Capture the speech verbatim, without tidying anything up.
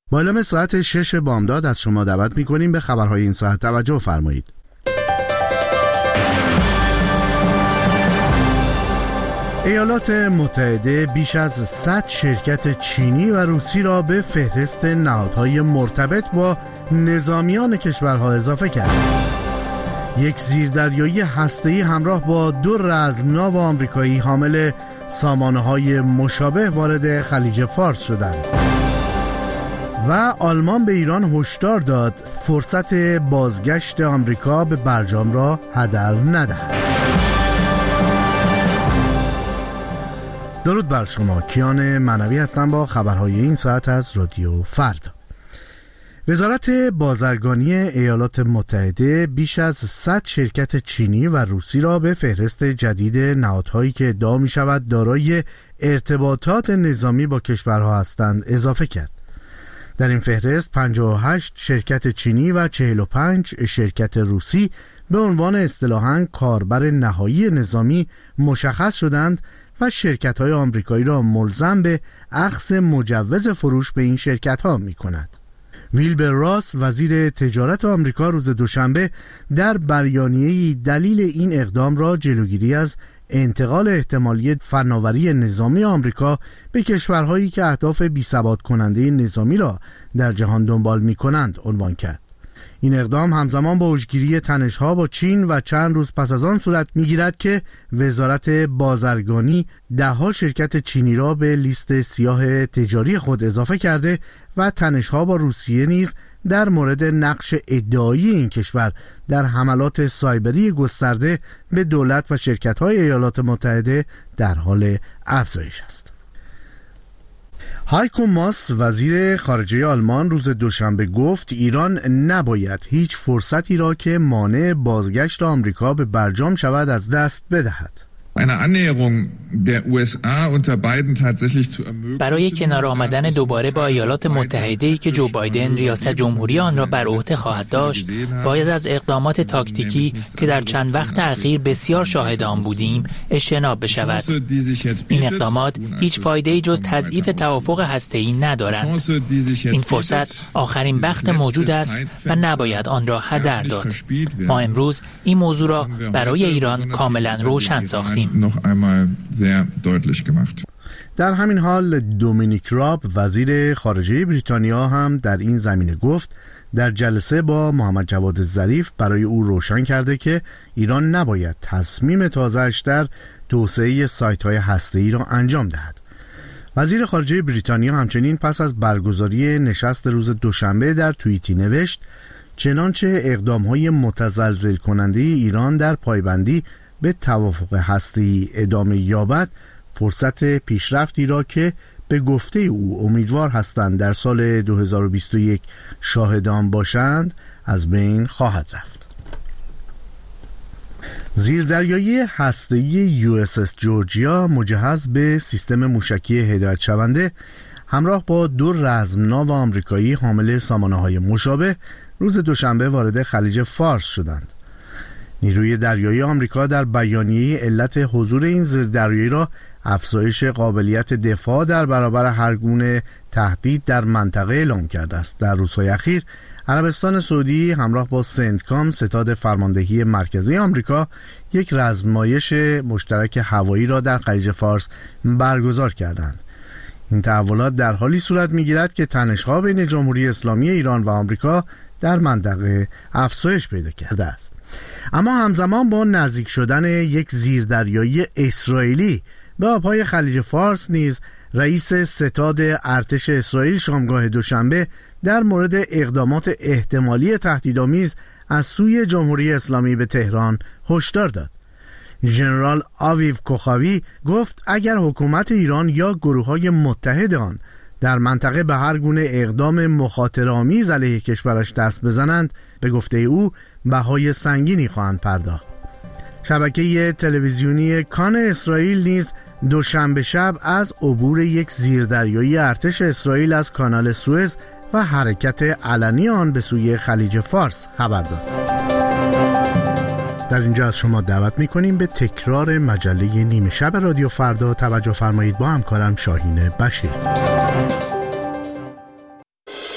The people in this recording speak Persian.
با اعلام ساعت شش بامداد از شما دعوت می‌کنیم به خبرهای این ساعت توجه فرمایید. ایالات متحده بیش از صد شرکت چینی و روسی را به فهرست نهادهای مرتبط با نظامیان کشورها اضافه کرد. یک زیردریایی هسته‌ای همراه با دو رزمناو آمریکایی حامل سامانه‌های مشابه وارد خلیج فارس شدند. و آلمان به ایران هشدار داد فرصت بازگشت آمریکا به برجام را هدر ندهد. درود بر شما، کیان معنوی هستم با خبرهای این ساعت از رادیو فردا. وزارت بازرگانی ایالات متحده بیش از صد شرکت چینی و روسی را به فهرست جدید نهادهایی که ادعا می شود دارای ارتباطات نظامی با کشورها هستند اضافه کرد. در این فهرست پنجاه و هشت شرکت چینی و چهل و پنج شرکت روسی به عنوان اصطلاحاً کاربر نهایی نظامی مشخص شدند و شرکت‌های آمریکایی را ملزم به اخذ مجوز فروش به این شرکت‌ها می‌کند. ویلبر راس وزیر تجارت آمریکا روز دوشنبه در بیانیه‌ای دلیل این اقدام را جلوگیری از انتقال احتمالی فناوری نظامی آمریکا به کشورهایی که اهداف بی‌ثبات کننده نظامی را در جهان دنبال می‌کنند عنوان کرد. این اقدام همزمان با اوجگیری تنش‌ها با چین و چند روز پس از آن صورت می‌گیرد که وزارت بازرگانی ده‌ها شرکت چینی را به لیست سیاه تجاری خود اضافه کرده و تنش‌ها با روسیه نیز در مورد نقش ادعایی این کشور در حملات سایبری گسترده به دولت و شرکت‌های ایالات متحده در حال افزایش است. هایکو ماس وزیر خارجه آلمان روز دوشنبه گفت ایران نباید هیچ فرصتی را که مانع بازگشت آمریکا به برجام شود از دست بدهد. برای کنار آمدن دوباره با ایالات متحده‌ای که جو بایدن ریاست جمهوری آن را بر عهده خواهد داشت، باید از اقدامات تاکتیکی که در چند وقت اخیر بسیار شاهد آن بودیم اجتناب بشود. این اقدامات هیچ فایده‌ای جز تضعیف توافق هسته‌ای ندارند. این فرصت آخرین بخت موجود است و نباید آن را هدر داد. ما امروز این موضوع را برای ایران کاملا روشن ساختیم. در همین حال دومینیک راب وزیر خارجه بریتانیا هم در این زمینه گفت در جلسه با محمد جواد ظریف برای او روشن کرده که ایران نباید تصمیم تازه‌اش در توسعه سایت‌های هسته‌ای را انجام دهد. وزیر خارجه بریتانیا همچنین پس از برگزاری نشست روز دوشنبه در توییتی نوشت چنانچه اقدام‌های متزلزل کننده ایران در پایبندی به توافق هسته‌ای ادامه یابد، فرصت پیشرفتی را که به گفته او امیدوار هستند در سال دو هزار و بیست و یک شاهدان باشند از بین خواهد رفت. زیردریایی هسته‌ای یو اس اس جورجیا مجهز به سیستم موشکی هدایت شونده همراه با دو رزمناو آمریکایی حامل سامانه‌های مشابه روز دوشنبه وارد خلیج فارس شدند. نیروی دریایی آمریکا در بیانیه علت حضور این زیردریایی را افزایش قابلیت دفاع در برابر هر گونه تهدید در منطقه اعلام کرده است. در روزهای اخیر عربستان سعودی همراه با سنتکام ستاد فرماندهی مرکزی آمریکا یک رزمایش مشترک هوایی را در خلیج فارس برگزار کردند. این تحولات در حالی صورت می‌گیرد که تنش‌ها بین جمهوری اسلامی ایران و آمریکا در منطقه افزایش پیدا کرده است. اما همزمان با نزدیک شدن یک زیردریایی اسرائیلی به آبهای خلیج فارس نیز رئیس ستاد ارتش اسرائیل شامگاه دوشنبه در مورد اقدامات احتمالی تهدیدآمیز از سوی جمهوری اسلامی به تهران هشدار داد. ژنرال آویو کوخاوی گفت اگر حکومت ایران یا گروه‌های متحد آن در منطقه به هر گونه اقدام مخاطره‌آمیز علیه کشورش دست بزنند، به گفته او بهای سنگینی خواهند پرداخت. شبکه تلویزیونی کان اسرائیل نیز دوشنبه شب از عبور یک زیردریایی ارتش اسرائیل از کانال سوئز و حرکت علنی آن به سوی خلیج فارس خبر داد. در اینجا از شما دعوت می‌کنیم به تکرار مجله نیمه شب رادیو فردا توجه فرمایید با همکارم شاهین بشیر.